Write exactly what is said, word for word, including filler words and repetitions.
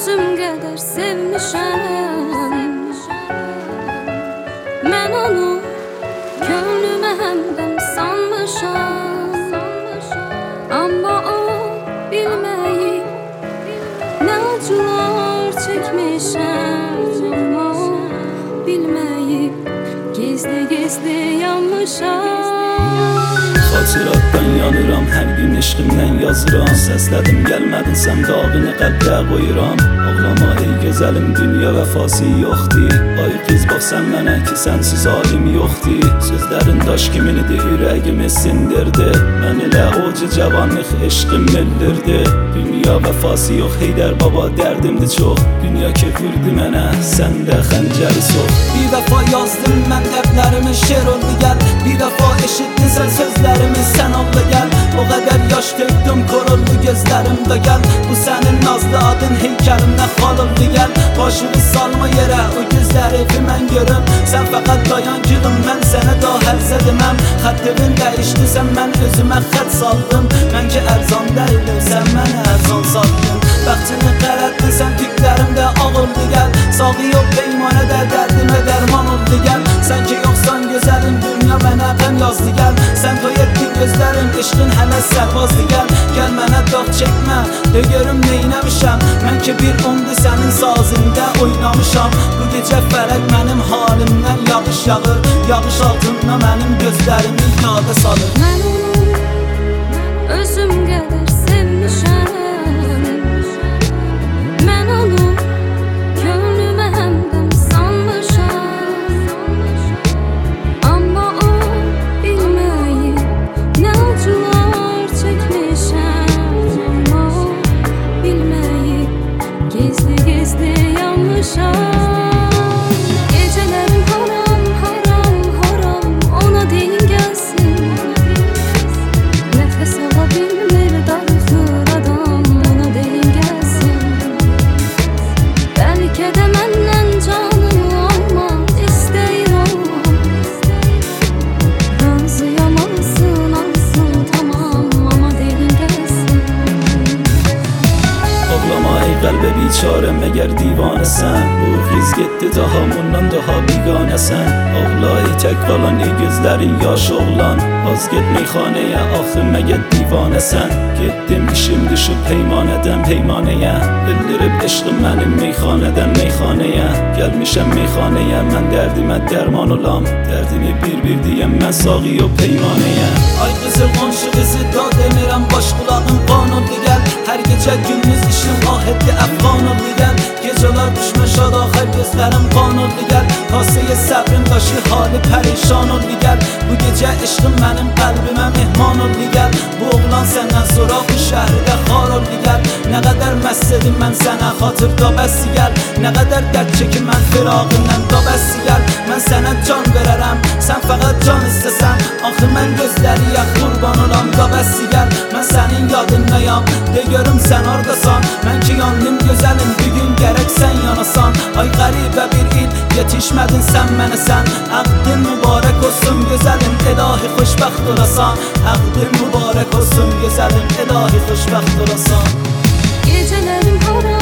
özüm qədər sevmişəm. Mən onu könlümə həmdəm sanmışam. Amma o bilməyib nə acılar çəkmişəm. O bilməyib gizli-gizli yanmışam. Xatirətdən yanıram, hər gün eşqimdən yazıram. Səslədim gəlmədin, sən dağını qəlbdə qoyuram. Ağlama ey gözəlim, dünya vəfası yoxdur. Ay qız bax sən mənə ki, sənsiz alim yoxdur. Sözlərin daş kiminidir, ürəyimi sindirdi. Mən elə oca cavanlıq eşqim mildirdi. Dünya vəfası yox, Heydər baba dərdimdir çox. Dünya kefirdi mənə, sən də xəncəri sox. Bir dəfə yazdım mən dərdlərimi, şer oldu gəl. Bir dəfə eşitdin sən sözlərimi, sən oldu gəl. O qədər yaş töktüm, kor oldu gözlərimdə gəl. Bu sənin nazlı adın, heykəlimdə xal oldu gəl. Başını salma yerə, o gözlərimi mən görüm. Sən fəqət dayan gülüm, mən sənə da hərzə deməm. Xəttirin dəyişdi, sən mən özümə xət saldım. Mən ki ərzan dəyildim, sən mənə ərzan saldın. Bəxtini qərətdin, sən tüklərimdə ağ oldu gəl. Sağı yox peymanədə dərdimə dərman oldu gəl. Sən ki yoxsan gözəlim, dünya mənə qəm yazdı gəl. Sən toy etdin gözlərim, eşqin hələ sərvazdı gəl. Gəl mənə dağ çəkmə, de görüm neynəmişəm. Mən ki bir umdu sənin sazində oynamışam. Bu gecə fərək mənim halimdən yağış yağır. Yağış altında mənim gözlərimi yada salır. Mən onu özüm qədər sevmişəm. Mən onu könlümə həmdəm sanmışam. Amma o bilməyib nə acılar çəkmişəm. O bilməyib gizli-gizli yanmışam. Gecələrim haram, haram, haram ona deyin gəlsin. Nəfəs ala bilmir darıxır adam, ona deyin gəlsin. Bəlkə də məndən canım almaq istəyirəm. Razıyam alsın, alsın tamam, amma deyin gəlsin. Ağlama ey qəlbə biçarə, məgər divanəsən. Bu xiz getdi daha bundan daha biganəsən. Ağla ey tək qalan ey gözlərin yaş oğlan. Az get meyxanəyə, axı məgər divanəsən. Getdim işim düşüb peymanədən peymanəyə. Bildirib eşqim mənim meyxanədən meyxanəyə. Gəlmişəm meyxanəyə, mən dərdimə dərman olam. Dərdimi bir-bir deyəm, mən sağı yox peymanəyə. Ay qızıl qonşu qızı da demirəm, baş qulağım qan oldu gəl. Hər gecə gündüz işim ah etdi, əfqan oldu gəl. Gecələr düşmüş adaxər gözlərim qan oldu gəl. Kasıya səbrim daşı hali pərişan oldu gəl. Bu gecə eşqim mənim qəlbimə mehman oldu gəl. Bu oğlan səndən sonra bu şəhridə xar oldu gəl. Nə qədər məst edim mən sənə xatırda bəsi gəl. Nə qədər dərd çəkim mən firağından da bəsi gəl. Mən sənə can verərəm, sən fəqət can istəsən. Axı mən gözləriyə qurban olam da bəsi gəl. Mən sənin yadındayam, de görüm sən oradasan. Mən ki yandım gözəlim, bugün gərək sən yanasan. Ay qəribə bir il, yetişmədin sən mənə sən. Əqdin mübarək olsun gözəlim, ilahi xoşbəxt olasan. Əqdin mübarək olsun gözəlim, ilahi xoşbəxt olasan. Gecələrim haram.